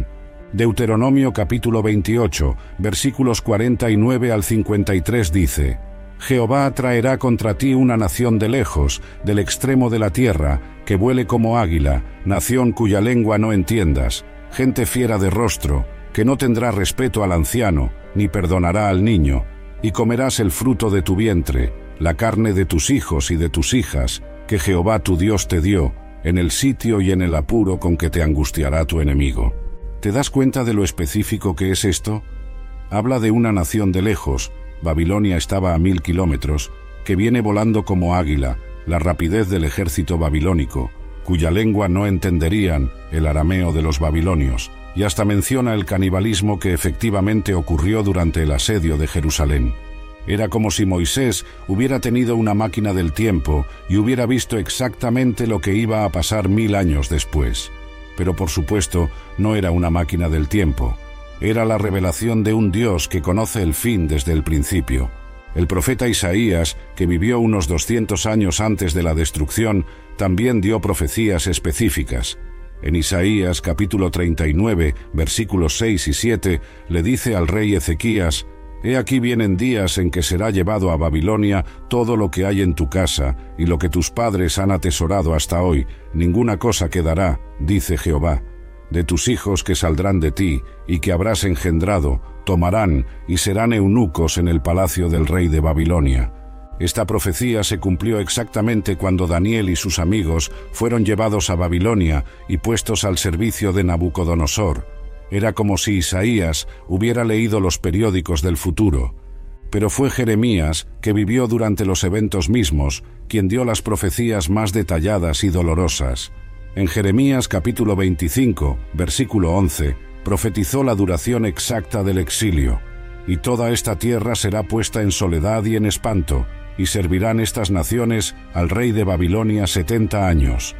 Deuteronomio capítulo 28, versículos 49 al 53 dice: Jehová traerá contra ti una nación de lejos, del extremo de la tierra, que vuele como águila, nación cuya lengua no entiendas, gente fiera de rostro, que no tendrá respeto al anciano, ni perdonará al niño, y comerás el fruto de tu vientre, la carne de tus hijos y de tus hijas, que Jehová tu Dios te dio, en el sitio y en el apuro con que te angustiará tu enemigo. ¿Te das cuenta de lo específico que es esto? Habla de una nación de lejos, Babilonia estaba a 1000 kilómetros, que viene volando como águila, la rapidez del ejército babilónico, cuya lengua no entenderían, el arameo de los babilonios, y hasta menciona el canibalismo que efectivamente ocurrió durante el asedio de Jerusalén. Era como si Moisés hubiera tenido una máquina del tiempo y hubiera visto exactamente lo que iba a pasar 1000 años después. Pero por supuesto, no era una máquina del tiempo. Era la revelación de un Dios que conoce el fin desde el principio. El profeta Isaías, que vivió unos 200 años antes de la destrucción, también dio profecías específicas. En Isaías capítulo 39, versículos 6 y 7, le dice al rey Ezequías: He aquí vienen días en que será llevado a Babilonia todo lo que hay en tu casa, y lo que tus padres han atesorado hasta hoy, ninguna cosa quedará, dice Jehová. De tus hijos que saldrán de ti, y que habrás engendrado, tomarán, y serán eunucos en el palacio del rey de Babilonia. Esta profecía se cumplió exactamente cuando Daniel y sus amigos fueron llevados a Babilonia y puestos al servicio de Nabucodonosor. Era como si Isaías hubiera leído los periódicos del futuro. Pero fue Jeremías, que vivió durante los eventos mismos, quien dio las profecías más detalladas y dolorosas. En Jeremías capítulo 25, versículo 11, profetizó la duración exacta del exilio. Y toda esta tierra será puesta en soledad y en espanto, y servirán estas naciones al rey de Babilonia 70 años.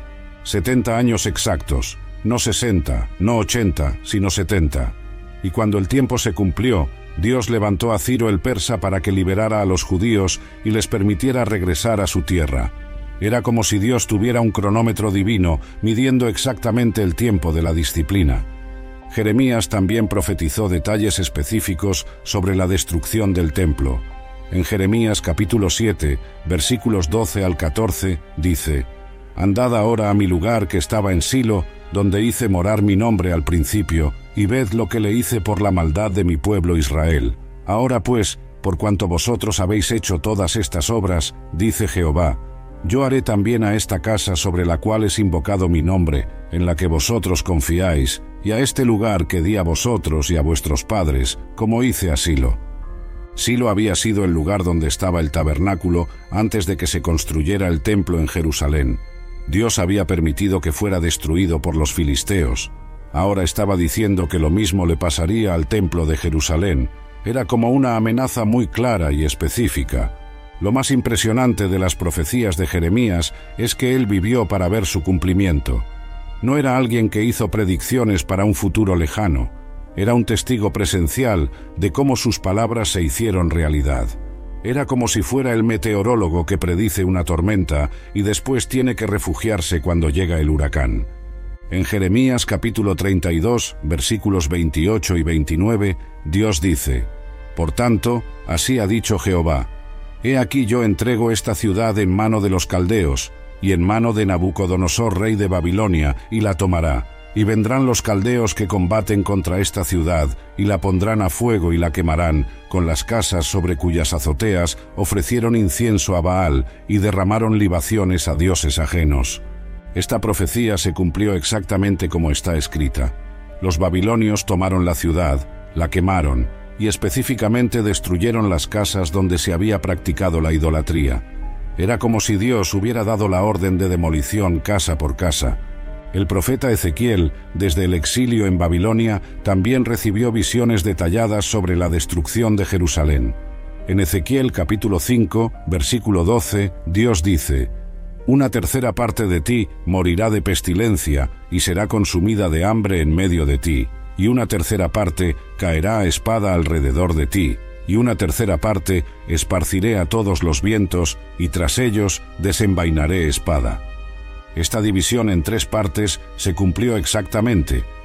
70 años exactos, no 60, no 80, sino 70. Y cuando el tiempo se cumplió, Dios levantó a Ciro el persa para que liberara a los judíos y les permitiera regresar a su tierra. Era como si Dios tuviera un cronómetro divino midiendo exactamente el tiempo de la disciplina. Jeremías también profetizó detalles específicos sobre la destrucción del templo. En Jeremías capítulo 7, versículos 12 al 14, dice: Andad ahora a mi lugar que estaba en Silo, donde hice morar mi nombre al principio, y ved lo que le hice por la maldad de mi pueblo Israel. Ahora pues, por cuanto vosotros habéis hecho todas estas obras, dice Jehová, yo haré también a esta casa sobre la cual es invocado mi nombre, en la que vosotros confiáis, y a este lugar que di a vosotros y a vuestros padres, como hice a Silo. Silo había sido el lugar donde estaba el tabernáculo antes de que se construyera el templo en Jerusalén. Dios había permitido que fuera destruido por los filisteos. Ahora estaba diciendo que lo mismo le pasaría al templo de Jerusalén. Era como una amenaza muy clara y específica. Lo más impresionante de las profecías de Jeremías es que él vivió para ver su cumplimiento. No era alguien que hizo predicciones para un futuro lejano. Era un testigo presencial de cómo sus palabras se hicieron realidad. Era como si fuera el meteorólogo que predice una tormenta y después tiene que refugiarse cuando llega el huracán. En Jeremías capítulo 32, versículos 28 y 29, Dios dice: Por tanto, así ha dicho Jehová, he aquí yo entrego esta ciudad en mano de los caldeos, y en mano de Nabucodonosor rey de Babilonia, y la tomará. Y vendrán los caldeos que combaten contra esta ciudad, y la pondrán a fuego y la quemarán, con las casas sobre cuyas azoteas ofrecieron incienso a Baal, y derramaron libaciones a dioses ajenos. Esta profecía se cumplió exactamente como está escrita. Los babilonios tomaron la ciudad, la quemaron, y específicamente destruyeron las casas donde se había practicado la idolatría. Era como si Dios hubiera dado la orden de demolición casa por casa. El profeta Ezequiel, desde el exilio en Babilonia, también recibió visiones detalladas sobre la destrucción de Jerusalén. En Ezequiel capítulo 5, versículo 12, Dios dice: Una tercera parte de ti morirá de pestilencia y será consumida de hambre en medio de ti, y una tercera parte caerá a espada alrededor de ti, y una tercera parte esparciré a todos los vientos, y tras ellos desenvainaré espada. Esta división en 3 partes se cumplió exactamente,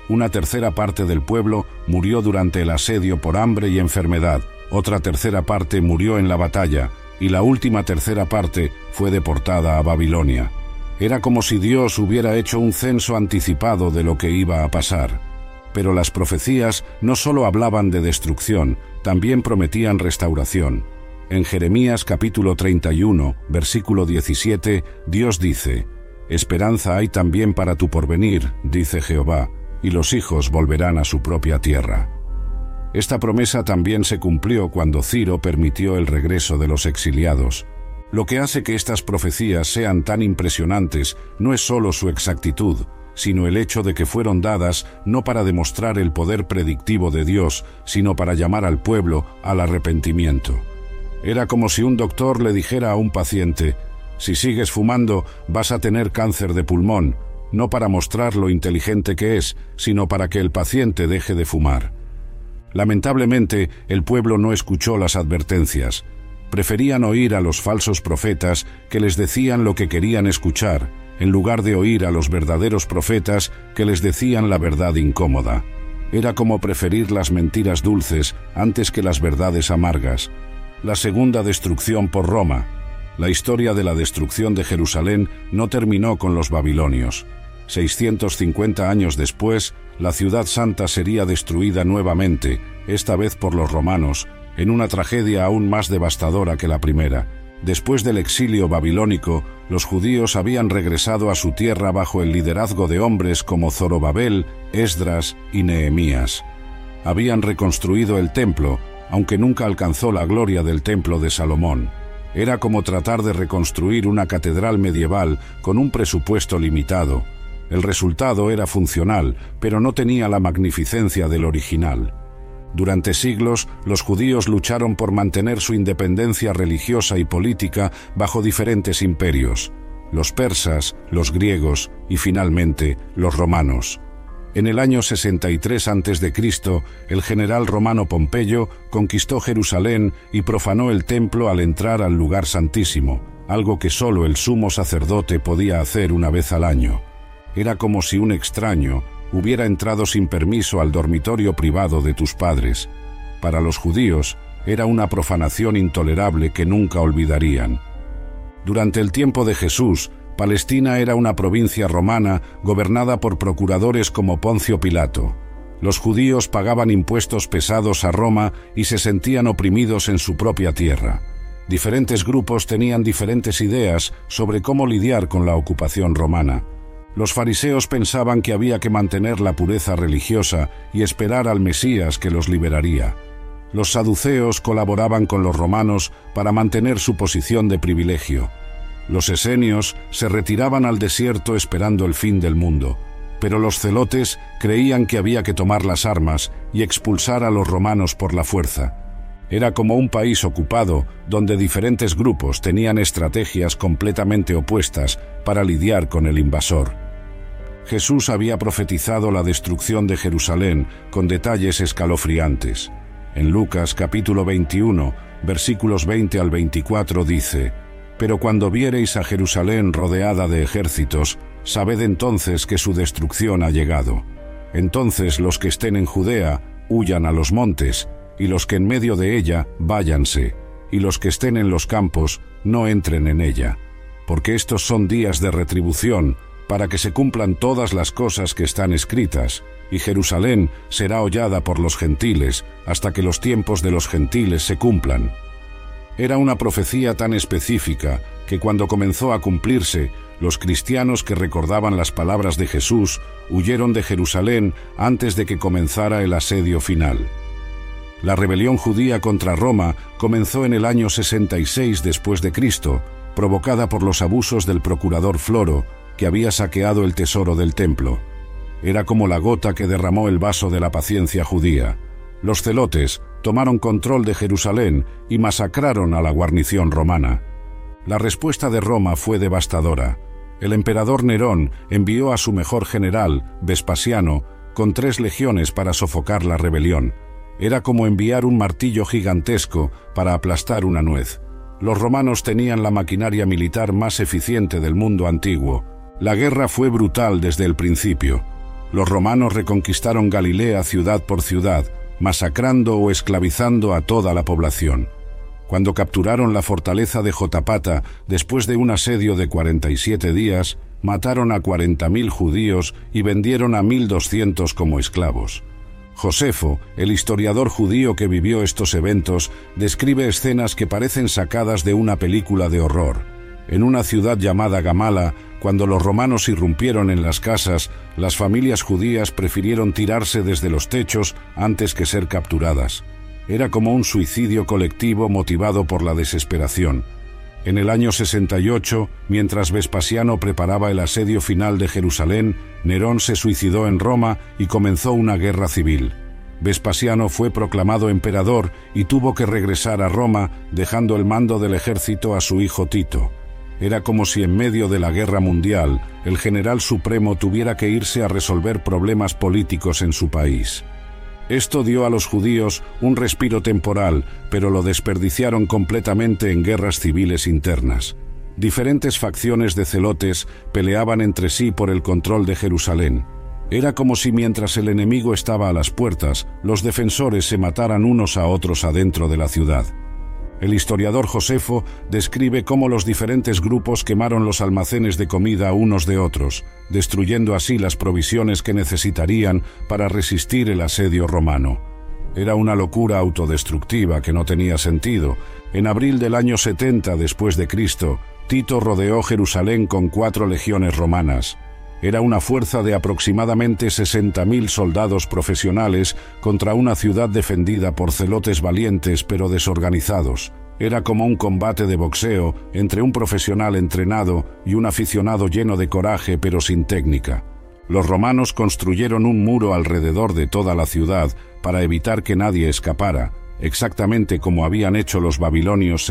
Una tercera parte del pueblo murió durante el asedio por hambre y enfermedad, otra tercera parte murió en la batalla, y la última tercera parte fue deportada a Babilonia. Era como si Dios hubiera hecho un censo anticipado de lo que iba a pasar. Pero las profecías no solo hablaban de destrucción, también prometían restauración. En Jeremías capítulo 31, versículo 17, Dios dice: «Esperanza hay también para tu porvenir, dice Jehová, y los hijos volverán a su propia tierra». Esta promesa también se cumplió cuando Ciro permitió el regreso de los exiliados. Lo que hace que estas profecías sean tan impresionantes no es solo su exactitud, sino el hecho de que fueron dadas no para demostrar el poder predictivo de Dios, sino para llamar al pueblo al arrepentimiento. Era como si un doctor le dijera a un paciente: «Si sigues fumando, vas a tener cáncer de pulmón», no para mostrar lo inteligente que es, sino para que el paciente deje de fumar. Lamentablemente, el pueblo no escuchó las advertencias. Preferían oír a los falsos profetas que les decían lo que querían escuchar, en lugar de oír a los verdaderos profetas que les decían la verdad incómoda. Era como preferir las mentiras dulces antes que las verdades amargas. La segunda destrucción por Roma. La historia de la destrucción de Jerusalén no terminó con los babilonios. 650 años después, la ciudad santa sería destruida nuevamente, esta vez por los romanos, en una tragedia aún más devastadora que la primera. Después del exilio babilónico, los judíos habían regresado a su tierra bajo el liderazgo de hombres como Zorobabel, Esdras y Nehemías. Habían reconstruido el templo, aunque nunca alcanzó la gloria del templo de Salomón. Era como tratar de reconstruir una catedral medieval con un presupuesto limitado. El resultado era funcional, pero no tenía la magnificencia del original. Durante siglos, los judíos lucharon por mantener su independencia religiosa y política bajo diferentes imperios: los persas, los griegos y finalmente los romanos. En el año 63 a.C., el general romano Pompeyo conquistó Jerusalén y profanó el templo al entrar al lugar santísimo, algo que solo el sumo sacerdote podía hacer una vez al año. Era como si un extraño hubiera entrado sin permiso al dormitorio privado de tus padres. Para los judíos, era una profanación intolerable que nunca olvidarían. Durante el tiempo de Jesús, Palestina era una provincia romana gobernada por procuradores como Poncio Pilato. Los judíos pagaban impuestos pesados a Roma y se sentían oprimidos en su propia tierra. Diferentes grupos tenían diferentes ideas sobre cómo lidiar con la ocupación romana. Los fariseos pensaban que había que mantener la pureza religiosa y esperar al Mesías que los liberaría. Los saduceos colaboraban con los romanos para mantener su posición de privilegio. Los esenios se retiraban al desierto esperando el fin del mundo, pero los celotes creían que había que tomar las armas y expulsar a los romanos por la fuerza. Era como un país ocupado donde diferentes grupos tenían estrategias completamente opuestas para lidiar con el invasor. Jesús había profetizado la destrucción de Jerusalén con detalles escalofriantes. En Lucas capítulo 21, versículos 20 al 24 dice: «Pero cuando viereis a Jerusalén rodeada de ejércitos, sabed entonces que su destrucción ha llegado. Entonces los que estén en Judea huyan a los montes, y los que en medio de ella váyanse, y los que estén en los campos no entren en ella. Porque estos son días de retribución, para que se cumplan todas las cosas que están escritas, y Jerusalén será hollada por los gentiles, hasta que los tiempos de los gentiles se cumplan». Era una profecía tan específica que cuando comenzó a cumplirse, los cristianos que recordaban las palabras de Jesús huyeron de Jerusalén antes de que comenzara el asedio final. La rebelión judía contra Roma comenzó en el año 66 después de Cristo, provocada por los abusos del procurador Floro, que había saqueado el tesoro del templo. Era como la gota que derramó el vaso de la paciencia judía. Los celotes tomaron control de Jerusalén y masacraron a la guarnición romana. La respuesta de Roma fue devastadora. El emperador Nerón envió a su mejor general, Vespasiano, con 3 legiones para sofocar la rebelión. Era como enviar un martillo gigantesco para aplastar una nuez. Los romanos tenían la maquinaria militar más eficiente del mundo antiguo. La guerra fue brutal desde el principio. Los romanos reconquistaron Galilea ciudad por ciudad, masacrando o esclavizando a toda la población. Cuando capturaron la fortaleza de Jotapata, después de un asedio de 47 días, mataron a 40.000 judíos y vendieron a 1.200 como esclavos. Josefo, el historiador judío que vivió estos eventos, describe escenas que parecen sacadas de una película de horror. En una ciudad llamada Gamala, cuando los romanos irrumpieron en las casas, las familias judías prefirieron tirarse desde los techos antes que ser capturadas. Era como un suicidio colectivo motivado por la desesperación. En el año 68, mientras Vespasiano preparaba el asedio final de Jerusalén, Nerón se suicidó en Roma y comenzó una guerra civil. Vespasiano fue proclamado emperador y tuvo que regresar a Roma, dejando el mando del ejército a su hijo Tito. Era como si en medio de la guerra mundial, el general supremo tuviera que irse a resolver problemas políticos en su país. Esto dio a los judíos un respiro temporal, pero lo desperdiciaron completamente en guerras civiles internas. Diferentes facciones de celotes peleaban entre sí por el control de Jerusalén. Era como si mientras el enemigo estaba a las puertas, los defensores se mataran unos a otros adentro de la ciudad. El historiador Josefo describe cómo los diferentes grupos quemaron los almacenes de comida unos de otros, destruyendo así las provisiones que necesitarían para resistir el asedio romano. Era una locura autodestructiva que no tenía sentido. En abril del año 70 después de Cristo, Tito rodeó Jerusalén con 4 legiones romanas. Era una fuerza de aproximadamente 60.000 soldados profesionales contra una ciudad defendida por celotes valientes pero desorganizados. Era como un combate de boxeo entre un profesional entrenado y un aficionado lleno de coraje pero sin técnica. Los romanos construyeron un muro alrededor de toda la ciudad para evitar que nadie escapara, exactamente como habían hecho los babilonios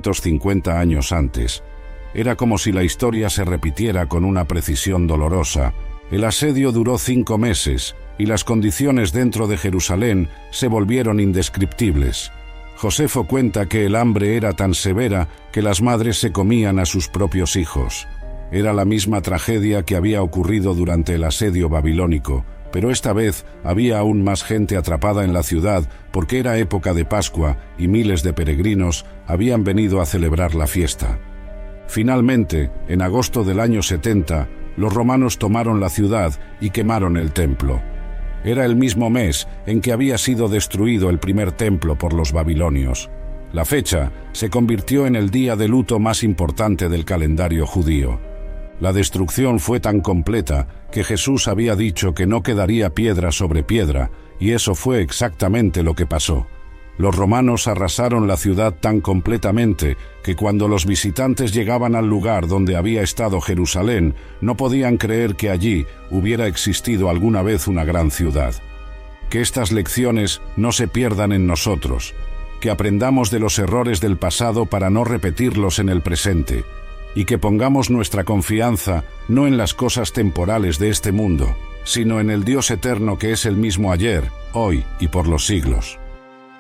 650 años antes. Era como si la historia se repitiera con una precisión dolorosa. El asedio duró 5 meses y las condiciones dentro de Jerusalén se volvieron indescriptibles. Josefo cuenta que el hambre era tan severa que las madres se comían a sus propios hijos. Era la misma tragedia que había ocurrido durante el asedio babilónico, pero esta vez había aún más gente atrapada en la ciudad porque era época de Pascua y miles de peregrinos habían venido a celebrar la fiesta. Finalmente, en agosto del año 70, los romanos tomaron la ciudad y quemaron el templo. Era el mismo mes en que había sido destruido el primer templo por los babilonios. La fecha se convirtió en el día de luto más importante del calendario judío. La destrucción fue tan completa que Jesús había dicho que no quedaría piedra sobre piedra, y eso fue exactamente lo que pasó. Los romanos arrasaron la ciudad tan completamente que cuando los visitantes llegaban al lugar donde había estado Jerusalén, no podían creer que allí hubiera existido alguna vez una gran ciudad. Que estas lecciones no se pierdan en nosotros, que aprendamos de los errores del pasado para no repetirlos en el presente, y que pongamos nuestra confianza no en las cosas temporales de este mundo, sino en el Dios eterno que es el mismo ayer, hoy y por los siglos.